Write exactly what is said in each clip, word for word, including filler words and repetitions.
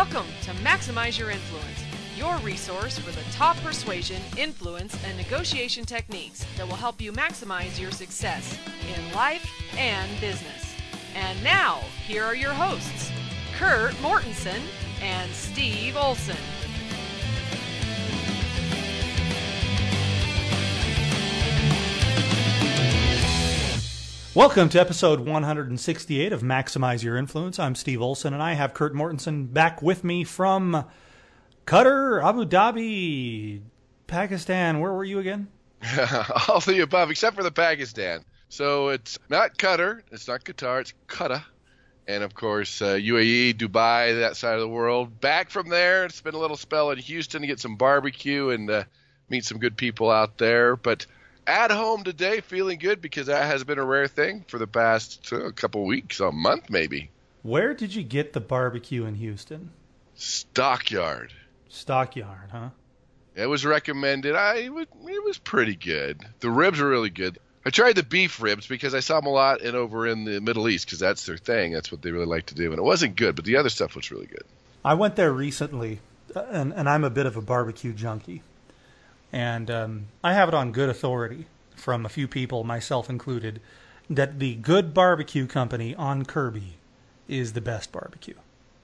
Welcome to Maximize Your Influence, your resource for the top persuasion, influence, and negotiation techniques that will help you maximize your success in life and business. And now, here are your hosts, Kurt Mortensen and Steve Olson. Welcome to episode one hundred sixty-eight of Maximize Your Influence. I'm Steve Olson, and I have Kurt Mortensen back with me from Qatar, Abu Dhabi, Pakistan. Where were you again? All the above, except for the Pakistan. So it's not Qatar, it's not Qatar, it's Qatar. And, of course, uh, U A E, Dubai, that side of the world. Back from there, spent a little spell in Houston to get some barbecue and uh, meet some good people out there. But at home today, feeling good because that has been a rare thing for the past uh, couple weeks, a month maybe. Where did you get the barbecue in Houston? Stockyard. Stockyard, huh? It was recommended. I it was, it was pretty good. The ribs were really good. I tried the beef ribs because I saw them a lot in over in the Middle East because that's their thing. That's what they really like to do. And it wasn't good, but the other stuff was really good. I went there recently, and, and I'm a bit of a barbecue junkie. And um, I have it on good authority from a few people, myself included, that the Good Barbecue Company on Kirby is the best barbecue.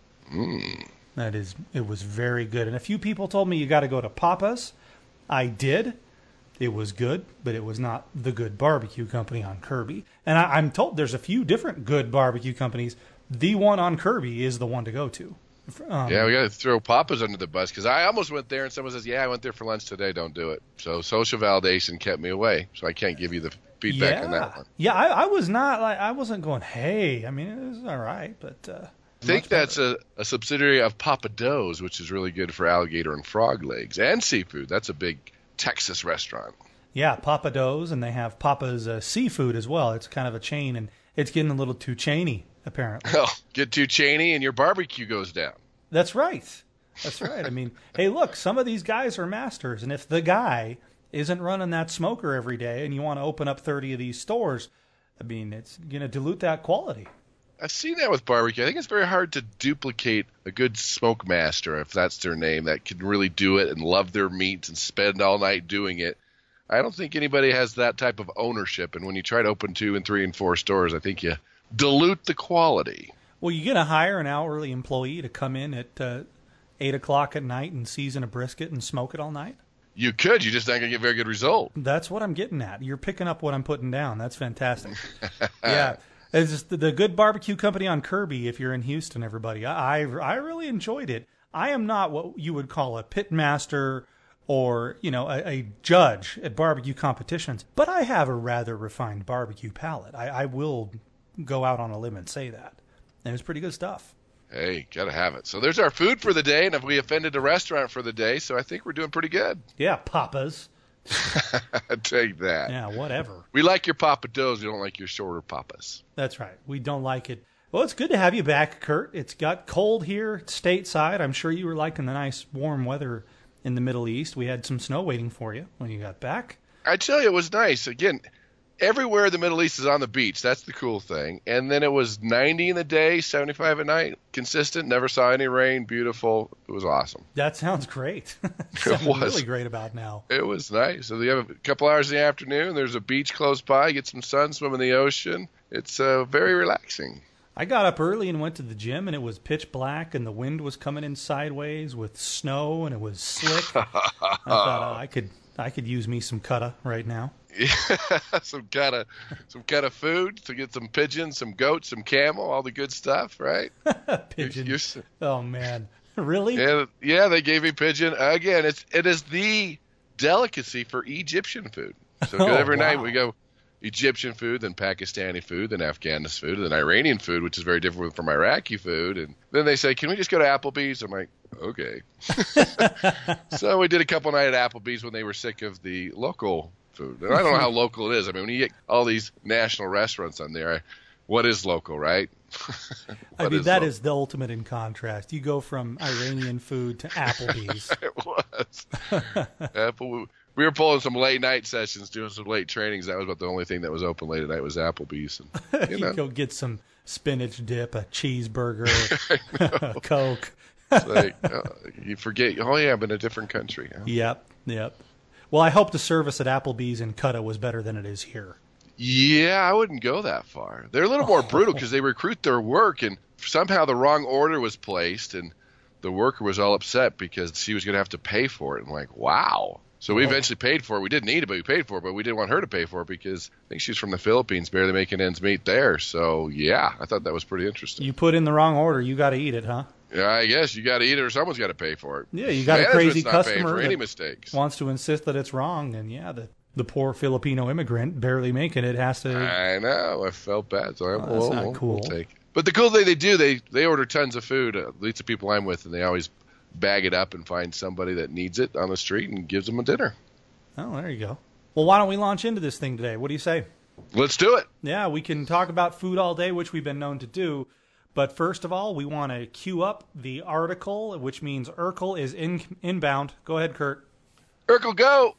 Mm. That is, it was very good. And a few people told me you got to go to Papa's. I did. It was good, but it was not the Good Barbecue Company on Kirby. And I, I'm told there's a few different good barbecue companies. The one on Kirby is the one to go to. Um, yeah, we got to throw Papa's under the bus because I almost went there and someone says, yeah, I went there for lunch today. Don't do it. So social validation kept me away. So I can't give you the feedback yeah. on that one. Yeah, I, I was not like, I wasn't going, hey, I mean, it was all right, but. Uh, I think that's a, a subsidiary of Papa Do's, which is really good for alligator and frog legs and seafood. That's a big Texas restaurant. Yeah, Papa Do's, and they have Papa's uh, seafood as well. It's kind of a chain, and it's getting a little too chainy, apparently. Oh, get too chainy and your barbecue goes down. That's right. That's right. I mean, hey, look, some of these guys are masters, and if the guy isn't running that smoker every day and you want to open up thirty of these stores, I mean, it's going to dilute that quality. I've seen that with barbecue. I think it's very hard to duplicate a good smoke master, if that's their name, that can really do it and love their meats and spend all night doing it. I don't think anybody has that type of ownership, and when you try to open two and three and four stores, I think you dilute the quality. Well, you're going to hire an hourly employee to come in at uh, eight o'clock at night and season a brisket and smoke it all night? You could. You're just not going to get a very good result. That's what I'm getting at. You're picking up what I'm putting down. That's fantastic. Yeah. It's just the Good Barbecue Company on Kirby, if you're in Houston, everybody. I, I I really enjoyed it. I am not what you would call a pit master or, you know, a, a judge at barbecue competitions, but I have a rather refined barbecue palate. I, I will go out on a limb and say that. And it's pretty good stuff. Hey, gotta have it. So there's our food for the day, and if we offended a restaurant for the day, so I think we're doing pretty good. Yeah, Papa's. Take that. Yeah, whatever. We like your Papa Do's. We don't like your shorter Papas. That's right. We don't like it. Well, it's good to have you back, Kurt. It's got cold here stateside. I'm sure you were liking the nice warm weather in the Middle East. We had some snow waiting for you when you got back. I tell you, it was nice. Again, everywhere in the Middle East is on the beach. That's the cool thing. And then it was ninety in the day, seventy-five at night, consistent. Never saw any rain. Beautiful. It was awesome. That sounds great. It was really great about now. It was nice. So you have a couple hours in the afternoon. There's a beach close by. Get some sun, swim in the ocean. It's uh, very relaxing. I got up early and went to the gym, and it was pitch black, and the wind was coming in sideways with snow, and it was slick. I thought oh, I could I could use me some Qatar right now. Yeah, some kind of some kind of food to get some pigeons, some goats, some camel, all the good stuff, right? Pigeon. You're, you're, oh man, really? Yeah, yeah. They gave me pigeon again. It's it is the delicacy for Egyptian food. So oh, every wow. night we go Egyptian food, then Pakistani food, then Afghanis food, then Iranian food, which is very different from Iraqi food. And then they say, "Can we just go to Applebee's?" I'm like, "Okay." So we did a couple nights at Applebee's when they were sick of the local food. And I don't know how local it is. I mean, when you get all these national restaurants on there, what is local, right? I mean, is that local? Is the ultimate in contrast. You go from Iranian food to Applebee's. It was. Apple. We were pulling some late night sessions, doing some late trainings. That was about the only thing that was open late at night was Applebee's. And, you you know. Go get some spinach dip, a cheeseburger, a Coke. It's like, uh, you forget, oh, yeah, I'm in a different country. Huh? Yep, yep. Well, I hope the service at Applebee's in Cuda was better than it is here. Yeah, I wouldn't go that far. They're a little more brutal because they recruit their work, and somehow the wrong order was placed, and the worker was all upset because she was going to have to pay for it. I'm like, wow. So we eventually paid for it. We didn't need it, but we paid for it, but we didn't want her to pay for it because I think she's from the Philippines, barely making ends meet there. So, yeah, I thought that was pretty interesting. You put in the wrong order, you got to eat it, huh? Yeah, I guess you got to eat it or someone's got to pay for it. Yeah, you got Management's a crazy not paying customer for any that mistakes. wants to insist that it's wrong, and yeah, the the poor Filipino immigrant barely making it has to. I know. I felt bad, so I, Oh, that's we'll, not we'll, cool. we'll take it. But the cool thing they do, they they order tons of food. At least the people I'm with, and they always bag it up and find somebody that needs it on the street and gives them a dinner. Oh, there you go. Well, why don't we launch into this thing today? What do you say? Let's do it. Yeah, we can talk about food all day, which we've been known to do. But first of all, we want to queue up the article, which means Urkel is in, inbound. Go ahead, Kurt. Urkel, go.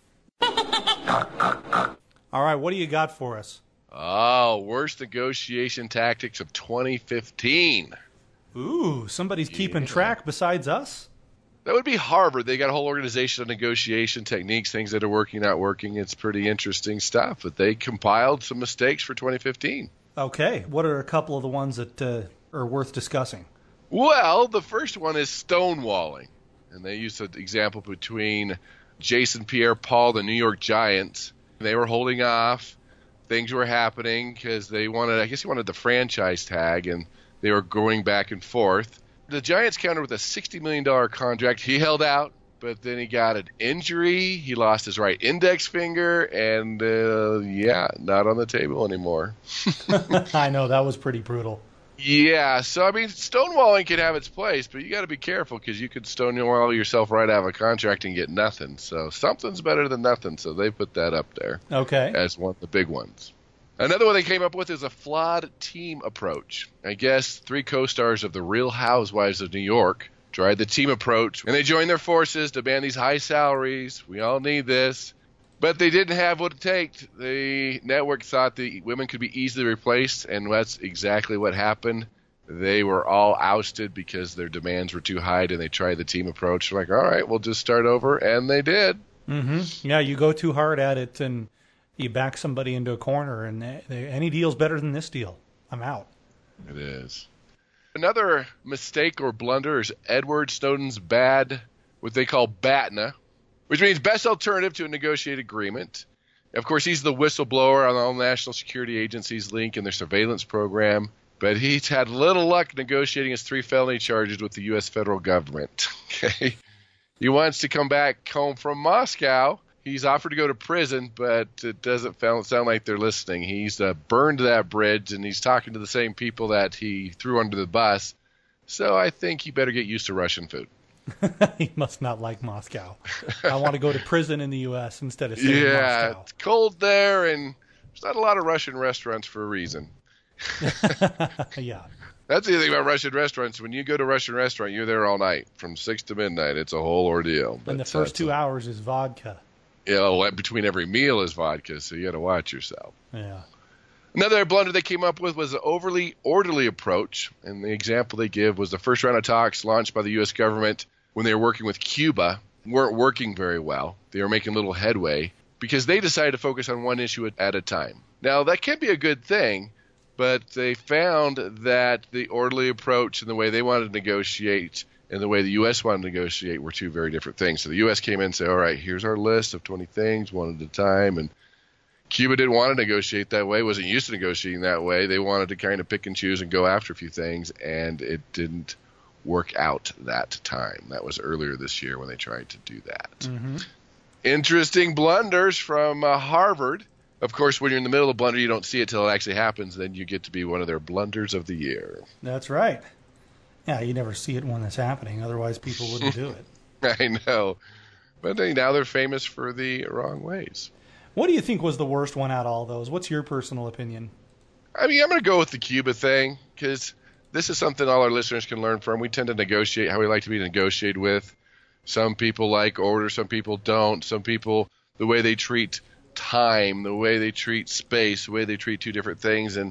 All right, what do you got for us? Oh, worst negotiation tactics of twenty fifteen. Ooh, somebody's keeping Yeah. track besides us? That would be Harvard. They got a whole organization of negotiation techniques, things that are working, not working. It's pretty interesting stuff. But they compiled some mistakes for twenty fifteen. Okay, what are a couple of the ones that uh, are worth discussing? Well, the first one is stonewalling. And they used an example between Jason Pierre-Paul, the New York Giants. They were holding off. Things were happening because they wanted, I guess he wanted the franchise tag, and they were going back and forth. The Giants countered with a sixty million dollars contract. He held out, but then he got an injury. He lost his right index finger, and, uh, yeah, not on the table anymore. I know, that was pretty brutal. Yeah, so, I mean, stonewalling can have its place, but you got to be careful because you could stonewall yourself right out of a contract and get nothing. So something's better than nothing, so they put that up there Okay. as one of the big ones. Another one they came up with is a flawed team approach. I guess three co-stars of The Real Housewives of New York tried the team approach, and they joined their forces to demand these high salaries. We all need this. But they didn't have what it takes. The network thought the women could be easily replaced, and that's exactly what happened. They were all ousted because their demands were too high, and they tried the team approach. They're like, all right, we'll just start over, and they did. Mm-hmm. Yeah, you go too hard at it, and you back somebody into a corner, and they, they, any deal's better than this deal. I'm out. It is. Another mistake or blunder is Edward Snowden's bad, what they call B A T N A, which means best alternative to a negotiated agreement. Of course, he's the whistleblower on all national security agencies' link in their surveillance program, but he's had little luck negotiating his three felony charges with the U S federal government. Okay, he wants to come back home from Moscow. He's offered to go to prison, but it doesn't sound like they're listening. He's uh, burned that bridge, and he's talking to the same people that he threw under the bus. So I think he better get used to Russian food. He must not like Moscow. I want to go to prison in the U S instead of staying in Yeah, Moscow. it's cold there, and there's not a lot of Russian restaurants for a reason. Yeah. That's the thing about Russian restaurants. When you go to a Russian restaurant, you're there all night, from six to midnight. It's a whole ordeal. And the But, first uh, two hours is vodka. You know, between every meal is vodka, so you got to watch yourself. Yeah. Another blunder they came up with was an overly orderly approach, and the example they give was the first round of talks launched by the U S government when they were working with Cuba weren't working very well. They were making little headway because they decided to focus on one issue at a time. Now, that can be a good thing, but they found that the orderly approach and the way they wanted to negotiate and the way the U S wanted to negotiate were two very different things. So the U S came in and said, all right, here's our list of twenty things, one at a time, and Cuba didn't want to negotiate that way, wasn't used to negotiating that way. They wanted to kind of pick and choose and go after a few things, and it didn't work out that time. That was earlier this year when they tried to do that. Mm-hmm. Interesting blunders from uh, Harvard. Of course, when you're in the middle of a blunder, you don't see it till it actually happens. Then you get to be one of their blunders of the year. That's right. Yeah, you never see it when it's happening. Otherwise, people wouldn't do it. I know. But they, now they're famous for the wrong ways. What do you think was the worst one out of all those? What's your personal opinion? I mean, I'm going to go with the Cuba thing because this is something all our listeners can learn from. We tend to negotiate how we like to be negotiated with. Some people like order, some people don't. Some people, the way they treat time, the way they treat space, the way they treat two different things. And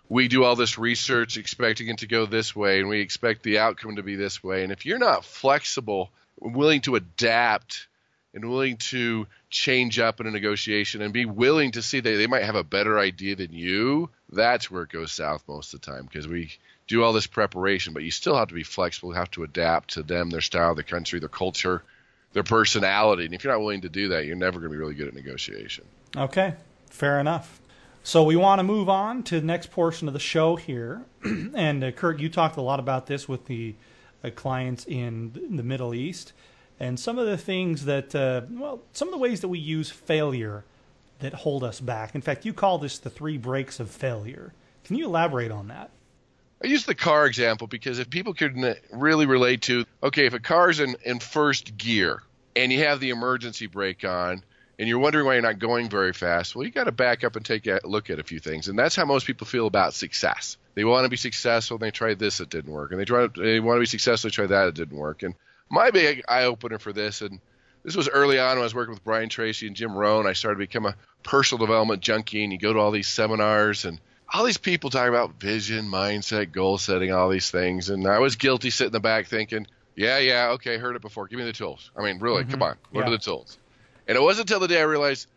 we do all this research expecting it to go this way, and we expect the outcome to be this way. And if you're not flexible, willing to adapt, and willing to change up in a negotiation and be willing to see that they might have a better idea than you, that's where it goes south most of the time, because we do all this preparation, but you still have to be flexible, have to adapt to them, their style, their country, their culture, their personality. And if you're not willing to do that, you're never going to be really good at negotiation. Okay, fair enough. So we want to move on to the next portion of the show here. And uh, Kurt, you talked a lot about this with the uh, clients in the Middle East. And some of the things that, uh, well, some of the ways that we use failure that hold us back. In fact, you call this the three breaks of failure. Can you elaborate on that? I use the car example because if people could really relate to, okay, if a car's in, in first gear and you have the emergency brake on, and you're wondering why you're not going very fast, well, you got to back up and take a look at a few things. And that's how most people feel about success. They want to be successful, and they tried this, it didn't work. And they try, they want to be successful, they tried that, it didn't work. And my big eye-opener for this, and this was early on when I was working with Brian Tracy and Jim Rohn, I started to become a personal development junkie, and you go to all these seminars, and all these people talk about vision, mindset, goal setting, all these things. And I was guilty sitting in the back thinking, yeah, yeah, okay, heard it before. Give me the tools. I mean, really, mm-hmm. Come on, what yeah. are the tools? And it wasn't until the day I realized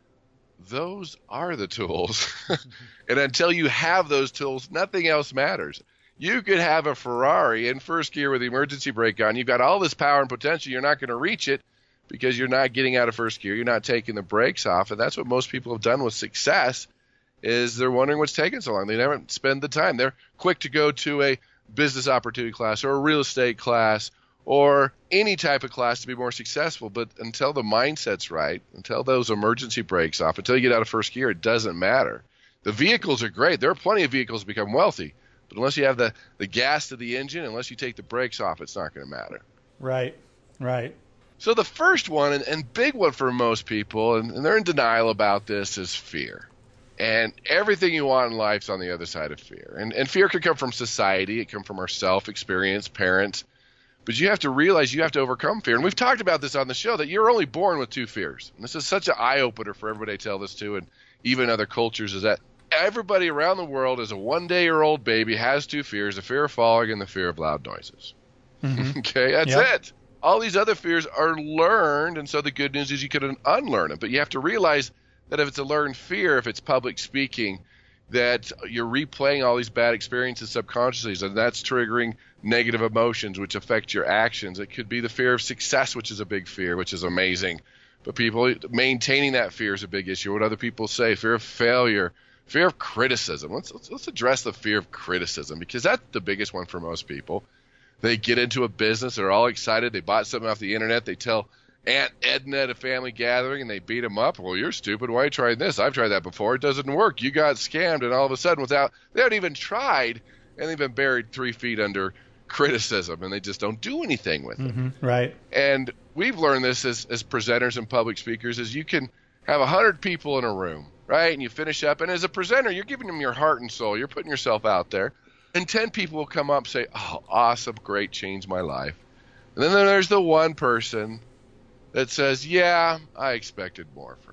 those are the tools. And until you have those tools, nothing else matters. You could have a Ferrari in first gear with the emergency brake on. You've got all this power and potential. You're not going to reach it because you're not getting out of first gear. You're not taking the brakes off. And that's what most people have done with success is they're wondering what's taking so long. They never spend the time. They're quick to go to a business opportunity class or a real estate class or any type of class to be more successful. But until the mindset's right, until those emergency brakes off, until you get out of first gear, it doesn't matter. The vehicles are great. There are plenty of vehicles to become wealthy. But unless you have the, the gas to the engine, unless you take the brakes off, it's not going to matter. Right, right. So the first one, and, and big one for most people, and, and they're in denial about this, is fear. And everything you want in life is on the other side of fear. And, and fear can come from society. It can come from our self-experience, parents. But you have to realize you have to overcome fear. And we've talked about this on the show, that you're only born with two fears. And this is such an eye-opener for everybody I tell this to, and even other cultures, is that everybody around the world as a one-day-year-old baby has two fears, the fear of falling and the fear of loud noises. Mm-hmm. Okay, that's yep. it. All these other fears are learned, and so the good news is you can unlearn them. But you have to realize that if it's a learned fear, if it's public speaking, that you're replaying all these bad experiences subconsciously, and that's triggering negative emotions, which affect your actions. It could be the fear of success, which is a big fear, which is amazing. But people maintaining that fear is a big issue. What other people say, fear of failure, fear of criticism. Let's, let's let's address the fear of criticism, because that's the biggest one for most people. They get into a business, they're all excited, they bought something off the internet, they tell Aunt Edna at a family gathering, and they beat them up. Well, you're stupid. Why are you trying this? I've tried that before. It doesn't work. You got scammed, and all of a sudden, without they haven't even tried, and they've been buried three feet under criticism, and they just don't do anything with it. Mm-hmm. Right. And we've learned this as, as presenters and public speakers, is you can have a hundred people in a room, right? And you finish up, and as a presenter, you're giving them your heart and soul. You're putting yourself out there. And ten people will come up and say, oh, awesome, great, changed my life. And then there's the one person that says, yeah, I expected more from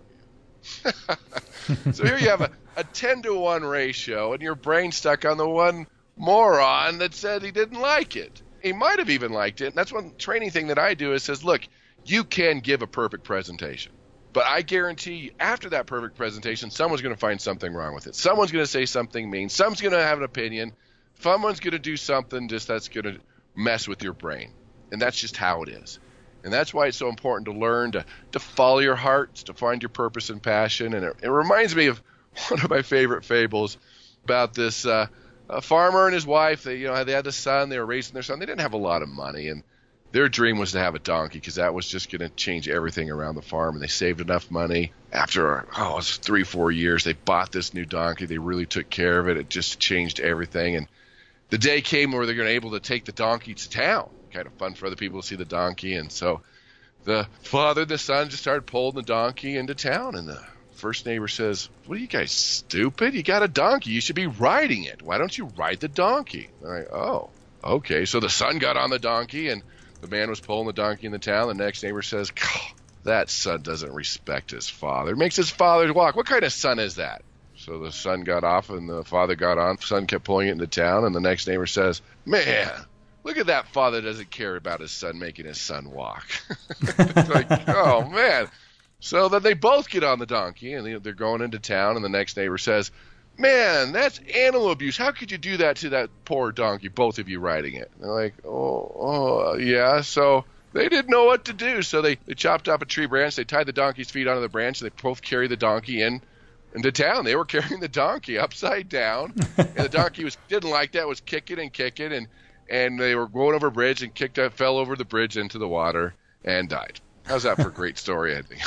you. So here you have a, a ten to one ratio, and your brain stuck on the one moron that said he didn't like it. He might have even liked it. And that's one training thing that I do is says, look, you can give a perfect presentation. But I guarantee you, after that perfect presentation, someone's going to find something wrong with it. Someone's going to say something mean. Someone's going to have an opinion. Someone's going to do something just that's going to mess with your brain. And that's just how it is. And that's why it's so important to learn to, to follow your heart, to find your purpose and passion. And it, it reminds me of one of my favorite fables about this uh, a farmer and his wife. They, you know, they had a son. They were raising their son. They didn't have a lot of money, and their dream was to have a donkey because that was just going to change everything around the farm. And they saved enough money. After, oh, it was three, four years, they bought this new donkey. They really took care of it. It just changed everything. And the day came where they're going to be able to take the donkey to town. Kind of fun for other people to see the donkey. And so the father and the son just started pulling the donkey into town. And the first neighbor says, what are you guys, stupid? You got a donkey. You should be riding it. Why don't you ride the donkey? And I'm like, oh, okay. So the son got on the donkey, and the man was pulling the donkey in the town. The next neighbor says, that son doesn't respect his father. Makes his father walk. What kind of son is that? So the son got off and the father got on. The son kept pulling it into town, and the next neighbor says, man, look at that father doesn't care about his son making his son walk. It's like, oh, man. So then they both get on the donkey, and they're going into town, and the next neighbor says, man, that's animal abuse. How could you do that to that poor donkey, both of you riding it? And they're like, oh, oh, yeah. So they didn't know what to do. So they, they chopped up a tree branch. They tied the donkey's feet onto the branch, and they both carried the donkey in into town. They were carrying the donkey upside down, and the donkey was didn't like that, was kicking and kicking, and, and they were going over a bridge and kicked up, fell over the bridge into the water and died. How's that for a great story ending?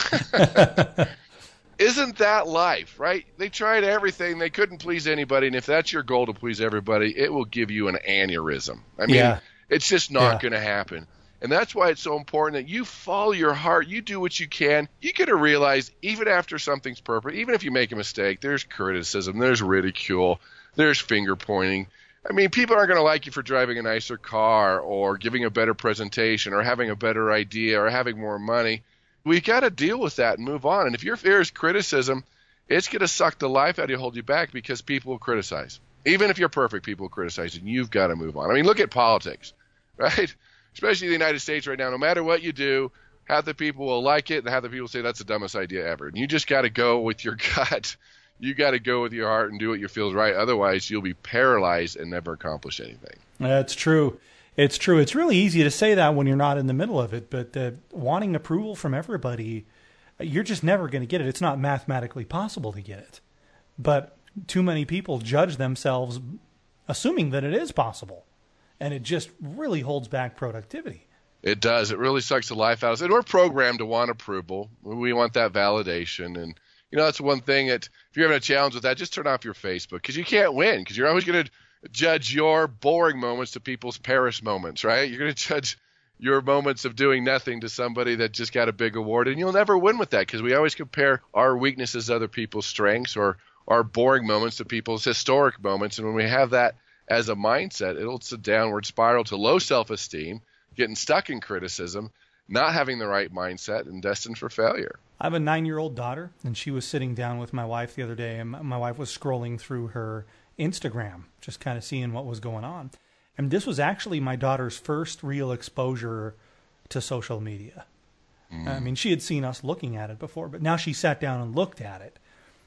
Isn't that life, right? They tried everything. They couldn't please anybody. And if that's your goal to please everybody, it will give you an aneurysm. I mean, yeah. It's just not yeah. going to happen. And that's why it's so important that you follow your heart. You do what you can. You got to realize even after something's perfect, even if you make a mistake, there's criticism, there's ridicule, there's finger pointing. I mean, people aren't going to like you for driving a nicer car or giving a better presentation or having a better idea or having more money. We got to deal with that and move on. And if your fear is criticism, it's going to suck the life out of you, hold you back, because people will criticize. Even if you're perfect, people will criticize, and you've got to move on. I mean, look at politics, right? Especially in the United States right now. No matter what you do, half the people will like it, and half the people say that's the dumbest idea ever. And you just got to go with your gut. You got to go with your heart and do what you feel is right. Otherwise, you'll be paralyzed and never accomplish anything. That's true. It's true. It's really easy to say that when you're not in the middle of it, but uh, wanting approval from everybody, you're just never going to get it. It's not mathematically possible to get it. But too many people judge themselves assuming that it is possible, and it just really holds back productivity. It does. It really sucks the life out of us. And we're programmed to want approval. We want that validation. And, you know, that's one thing that if you're having a challenge with that, just turn off your Facebook, because you can't win, because you're always going to judge your boring moments to people's Paris moments, right? You're going to judge your moments of doing nothing to somebody that just got a big award, and you'll never win with that, because we always compare our weaknesses to other people's strengths, or our boring moments to people's historic moments. And when we have that as a mindset, it'll a downward spiral to low self-esteem, getting stuck in criticism, not having the right mindset, and destined for failure. I have a nine-year-old daughter, and she was sitting down with my wife the other day, and my wife was scrolling through her Instagram, just kind of seeing what was going on. And this was actually my daughter's first real exposure to social media. Mm. I mean, she had seen us looking at it before, but now she sat down and looked at it,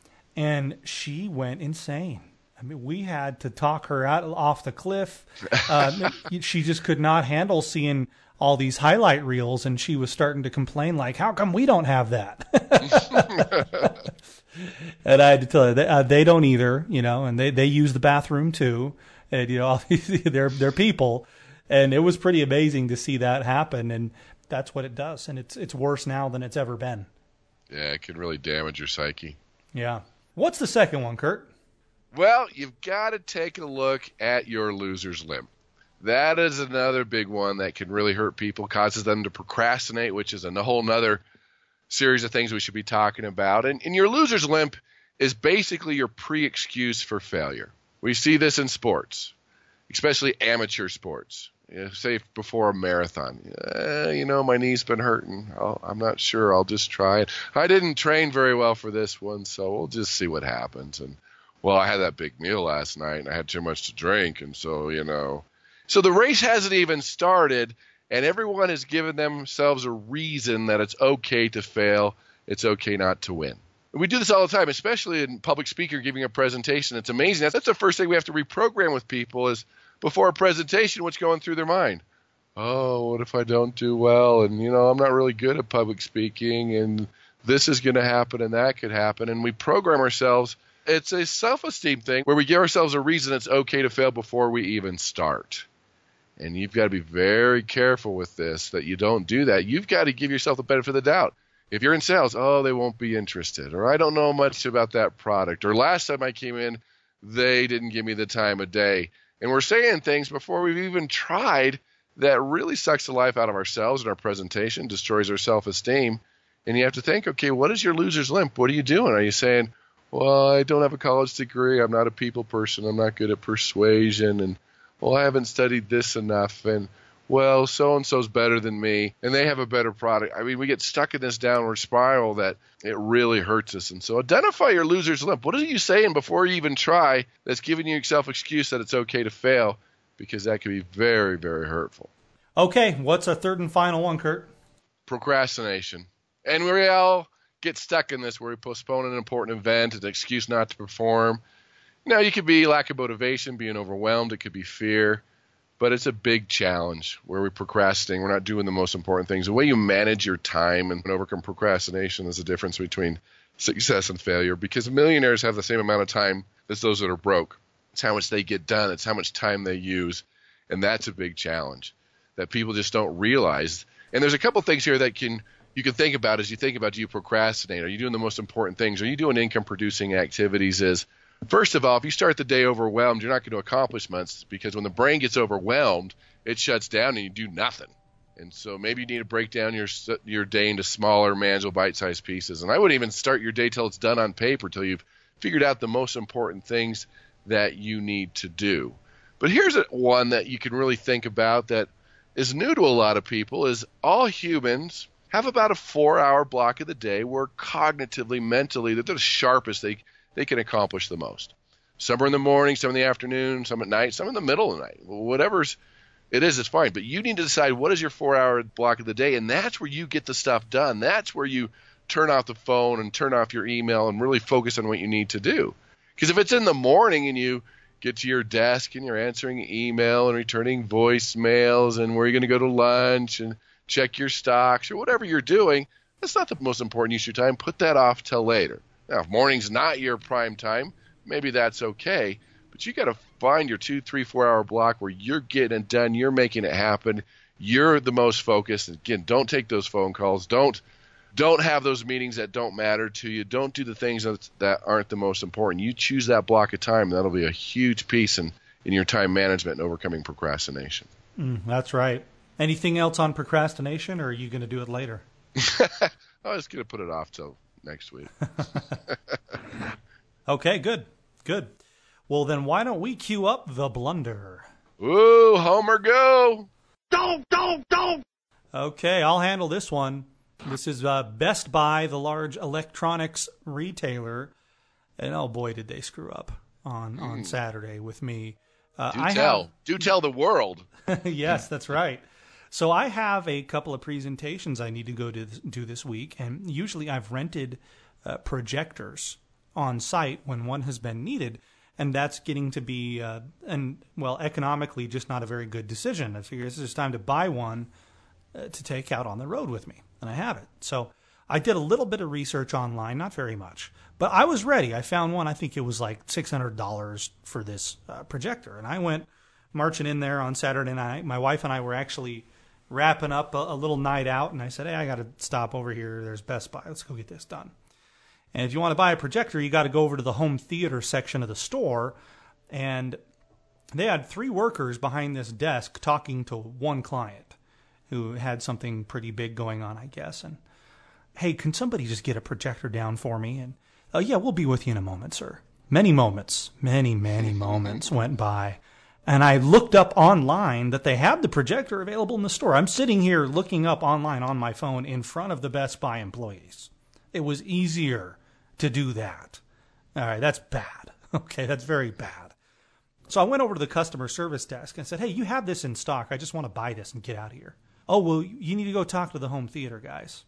and she went insane. I mean, we had to talk her out off the cliff. Uh, she just could not handle seeing all these highlight reels, and she was starting to complain, like, how come we don't have that? And I had to tell her, they, uh, they don't either, you know, and they, they use the bathroom too. And, you know, all these, they're, they're people. And it was pretty amazing to see that happen. And that's what it does. And it's, it's worse now than it's ever been. Yeah, it can really damage your psyche. Yeah. What's the second one, Kurt? Well, you've got to take a look at your loser's limp. That is another big one that can really hurt people, causes them to procrastinate, which is a whole nother series of things we should be talking about. And, and your loser's limp is basically your pre-excuse for failure. We see this in sports, especially amateur sports. You know, say before a marathon, eh, you know, my knee's been hurting. I'll, I'm not sure. I'll just try it. I didn't train very well for this one, so we'll just see what happens. And, well, I had that big meal last night, and I had too much to drink, and so, you know. So the race hasn't even started, and everyone has given themselves a reason that it's okay to fail, it's okay not to win. And we do this all the time, especially in public speaker giving a presentation. It's amazing. That's, that's the first thing we have to reprogram with people is before a presentation, what's going through their mind? Oh, what if I don't do well? And, you know, I'm not really good at public speaking, and this is going to happen and that could happen. And we program ourselves. It's a self-esteem thing where we give ourselves a reason it's okay to fail before we even start. And you've got to be very careful with this, that you don't do that. You've got to give yourself the benefit of the doubt. If you're in sales, oh, they won't be interested, or I don't know much about that product, or last time I came in, they didn't give me the time of day. And we're saying things before we've even tried that really sucks the life out of ourselves and our presentation, destroys our self-esteem. And you have to think, okay, what is your loser's limp? What are you doing? Are you saying, well, I don't have a college degree, I'm not a people person, I'm not good at persuasion, and well, I haven't studied this enough, and well, so-and-so's better than me, and they have a better product. I mean, we get stuck in this downward spiral that it really hurts us. And so identify your loser's limp. What are you saying before you even try that's giving yourself excuse that it's okay to fail? Because that can be very, very hurtful. Okay, what's our third and final one, Kurt? Procrastination. And we all get stuck in this where we postpone an important event, an excuse not to perform. Now, you could be lack of motivation, being overwhelmed. It could be fear. But it's a big challenge where we procrastinate. We're not doing the most important things. The way you manage your time and overcome procrastination is the difference between success and failure, because millionaires have the same amount of time as those that are broke. It's how much they get done. It's how much time they use. And that's a big challenge that people just don't realize. And there's a couple things here that can you can think about as you think about, do you procrastinate? Are you doing the most important things? Are you doing income-producing activities? Is First of all, if you start the day overwhelmed, you're not going to accomplish much, because when the brain gets overwhelmed, it shuts down and you do nothing. And so maybe you need to break down your your day into smaller, manageable, bite-sized pieces. And I wouldn't even start your day till it's done on paper, till you've figured out the most important things that you need to do. But here's one that you can really think about that is new to a lot of people, is all humans have about a four-hour block of the day where cognitively, mentally, they're the sharpest they they can accomplish the most. Some are in the morning, some in the afternoon, some at night, some in the middle of the night. Whatever's it is, it's fine. But you need to decide what is your four-hour block of the day, and that's where you get the stuff done. That's where you turn off the phone and turn off your email and really focus on what you need to do. Because if it's in the morning and you get to your desk and you're answering email and returning voicemails and where you're going to go to lunch and check your stocks or whatever you're doing, that's not the most important use of your time. Put that off till later. Now, if morning's not your prime time, maybe that's okay. But you got to find your two, three, four-hour block where you're getting it done, you're making it happen, you're the most focused. Again, don't take those phone calls. Don't don't have those meetings that don't matter to you. Don't do the things that, that aren't the most important. You choose that block of time. That'll be a huge piece in, in your time management and overcoming procrastination. Mm, that's right. Anything else on procrastination, or are you going to do it later? I was going to put it off till next week. Okay, good. Good. Well, then why don't we cue up the blunder? Ooh, Homer, go! Go, go, go! Okay, I'll handle this one. This is uh, Best Buy, the large electronics retailer. And oh boy, did they screw up on, on mm. Saturday with me. Uh, Do I tell. Have... Do tell the world. Yes, that's right. So I have a couple of presentations I need to go to do this week, and usually I've rented uh, projectors on site when one has been needed, and that's getting to be, uh, and well, economically just not a very good decision. I figure it's just time to buy one uh, to take out on the road with me, and I have it. So I did a little bit of research online, not very much, but I was ready. I found one, I think it was like six hundred dollars for this uh, projector, and I went marching in there on Saturday night. My wife and I were actually wrapping up a, a little night out, and I said, hey, I got to stop over here. There's Best Buy. Let's go get this done. And if you want to buy a projector, you got to go over to the home theater section of the store, and they had three workers behind this desk talking to one client who had something pretty big going on, I guess. And, hey, can somebody just get a projector down for me? And, oh, yeah, we'll be with you in a moment, sir. Many moments, many, many moments went by. And I looked up online that they had the projector available in the store. I'm sitting here looking up online on my phone in front of the Best Buy employees. It was easier to do that. All right, that's bad. Okay, that's very bad. So I went over to the customer service desk and said, hey, you have this in stock. I just want to buy this and get out of here. Oh, well, you need to go talk to the home theater guys.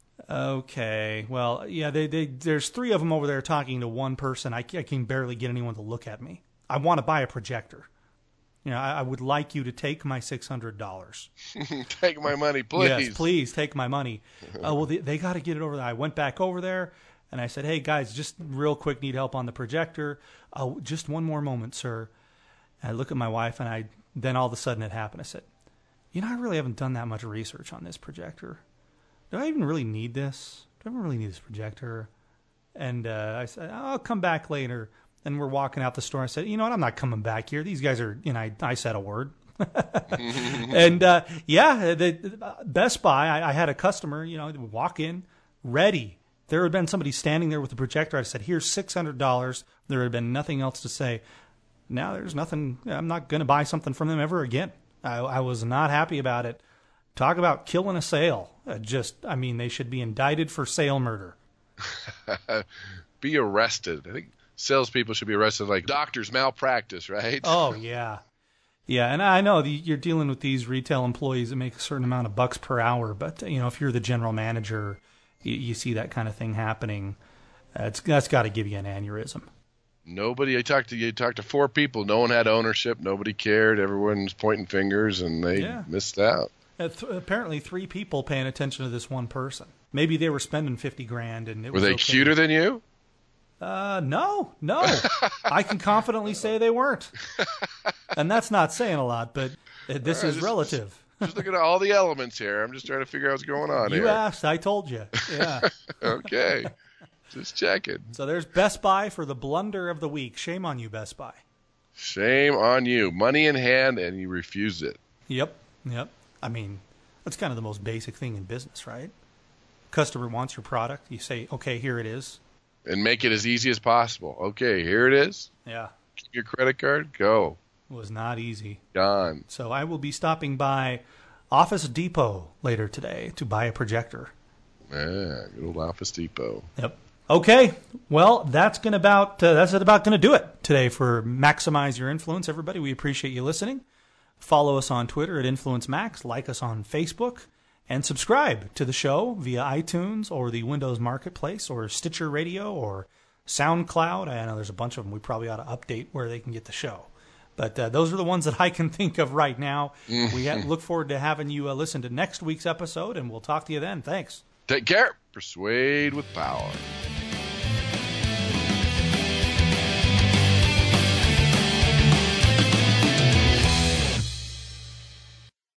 Okay, well, yeah, they, they, there's three of them over there talking to one person. I, I can barely get anyone to look at me. I want to buy a projector. You know, I, I would like you to take my six hundred dollars. Take my money, please. Yes, please take my money. uh, well, they, they got to get it over there. I went back over there, and I said, hey, guys, just real quick, need help on the projector. Oh, just one more moment, sir. And I look at my wife, and I then all of a sudden it happened. I said, you know, I really haven't done that much research on this projector. Do I even really need this? Do I even really need this projector? And uh, I said, I'll come back later. And we're walking out the store. I said, you know what? I'm not coming back here. These guys are, you know, I, I said a word. and, uh, yeah, the, the Best Buy, I, I had a customer, you know, walk in, ready. There had been somebody standing there with a projector. I said, here's six hundred dollars. There had been nothing else to say. Now there's nothing. I'm not going to buy something from them ever again. I, I was not happy about it. Talk about killing a sale. Uh, just, I mean, they should be indicted for sale murder. Be arrested. I think salespeople should be arrested like doctors malpractice, right? Oh, yeah. Yeah, and I know the, you're dealing with these retail employees that make a certain amount of bucks per hour, but, you know, if you're the general manager, you, you see that kind of thing happening, uh, it's, that's got to give you an aneurysm. Nobody, I talked to you talked to four people. No one had ownership. Nobody cared. Everyone was pointing fingers, and they yeah. missed out. Uh, th- apparently, three people paying attention to this one person. Maybe they were spending fifty grand, and it were was they okay. cuter than you? Uh, no, no. I can confidently say they weren't, and that's not saying a lot. But this right, is just, relative. Just looking at all the elements here. I'm just trying to figure out what's going on you here. You asked, I told you. Yeah. Okay, just checking. So there's Best Buy for the blunder of the week. Shame on you, Best Buy. Shame on you. Money in hand, and you refused it. Yep, yep. I mean, that's kind of the most basic thing in business, right? Customer wants your product. You say, okay, here it is. And make it as easy as possible. Okay, here it is. Yeah. Your credit card, go. It was not easy. Gone. So I will be stopping by Office Depot later today to buy a projector. Yeah, good old Office Depot. Yep. Okay. Well, that's gonna about uh, that's about going to do it today for Maximize Your Influence. Everybody, we appreciate you listening. Follow us on Twitter at InfluenceMax. Like us on Facebook. And subscribe to the show via iTunes or the Windows Marketplace or Stitcher Radio or SoundCloud. I know there's a bunch of them. We probably ought to update where they can get the show. But uh, those are the ones that I can think of right now. We ha- look forward to having you uh, listen to next week's episode, and we'll talk to you then. Thanks. Take care. Persuade with power.